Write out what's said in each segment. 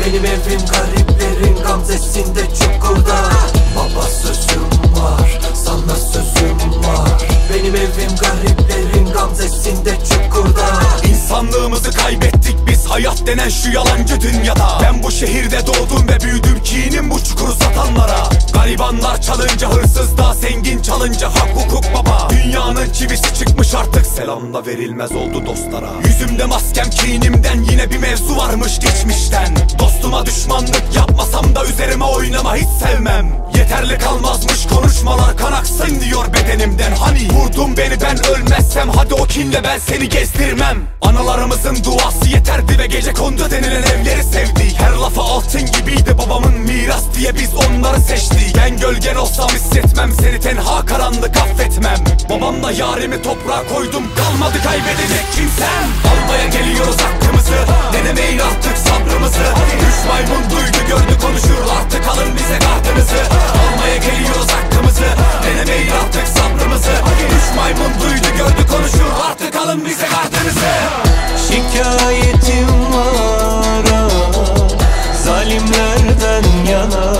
Benim evim gariplerin gamzesinde çukurda. Baba sözüm var, sana sözüm var. Benim evim gariplerin gamzesinde çukurda. İnsanlığımızı kaybettik biz hayat denen şu yalancı dünyada. Ben bu şehirde doğdum ve büyüdüm, kinim bu çukuru satanlara. Garibanlar çalınca hırsız da, zengin çalınca hak hukuk baba. Dünyanın çivisi çıkmış artık, selam da verilmez oldu dostlara. Yüzümde maskem kinimden, yine bir mevzu varmış geçmişten. Dostuma düşmanlık yapmasam da üzerime oynama hiç sevmem. Yeterli kalmazmış konuşmalar, kan aksın diyor bedenimden. Hani vurdun beni, ben ölmezsem hadi o kinle ben seni gezdirmem. Analarımızın duası yeterdi ve gecekondu denilen evleri sevdik. Her lafı altın gibiydi babamın miras diye biz onları seçtik. Ben gölgen olsam hissetmem seni, tenha karanlık affetmem. Babamla yarimi toprağa koydum, kalmadı kaybedecek kimsem. Almaya geliyoruz hakkımızı, denemeyin artık sabrımızı. Üç maymun duydu gördü konuşur, artık alın bize gardınızı. Almaya geliyoruz hakkımızı, denemeyin artık sabrımızı. Üç maymun duydu gördü konuşur, artık alın bize gardınızı. Şikayetim var zalimlerden yana.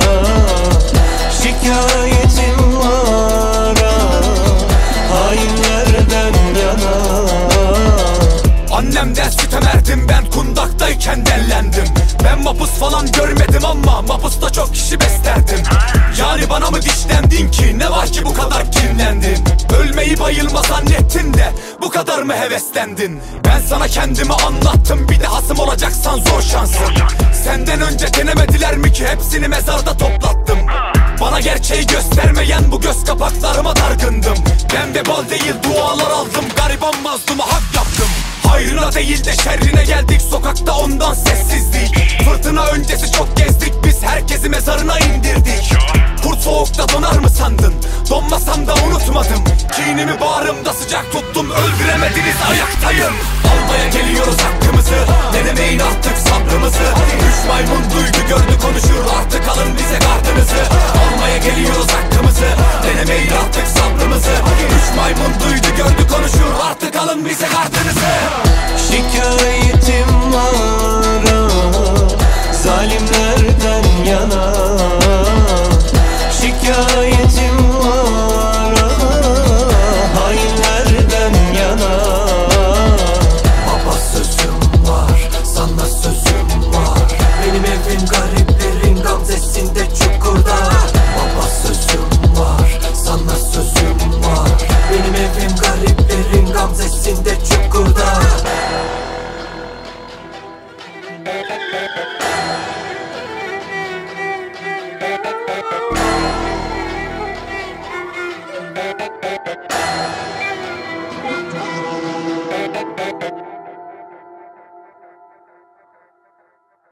Şikayetim var hainlerden yana. Annemden sitem erdim ben, kundaktayken dellendim. Ben mapus falan görmedim ama mapusta çok kişi beslerdim. Yani bana mı dişlendin ki, ne var ki bu kadar kinlendin? Ölmeyi bayılma zannettin de bu kadar mı heveslendin? Ben sana kendimi anlattım, bir de hasım olacaksan zor şansın. Senden önce denemediler mi ki, hepsini mezarda toplattım. Bana gerçeği göstermeyen bu göz kapaklarıma dargındım. Ben vebal değil dualar aldım, gariban mazluma hak yaptım. Hayrına değil de şerrine geldik, sokakta ondan sessizlik. Fırtına öncesi çok gezdik biz, herkesi mezarına indirdik. Kurt soğukta donar mı sandın? Donmasam da unutmadım. Kinimi bağrımda sıcak tuttum, öldüremediniz ayaktayım. Almaya geliyoruz hakkımızı, denemeyin artık sabrımızı. Üç maymun duydu gördü konuşur, artık alın bize gardınızı. Almaya geliyoruz hakkımızı, denemeyin artık sabrımızı. Üç maymun duydu gördü konuşur, artık alın bize gardınızı. Şikayetim var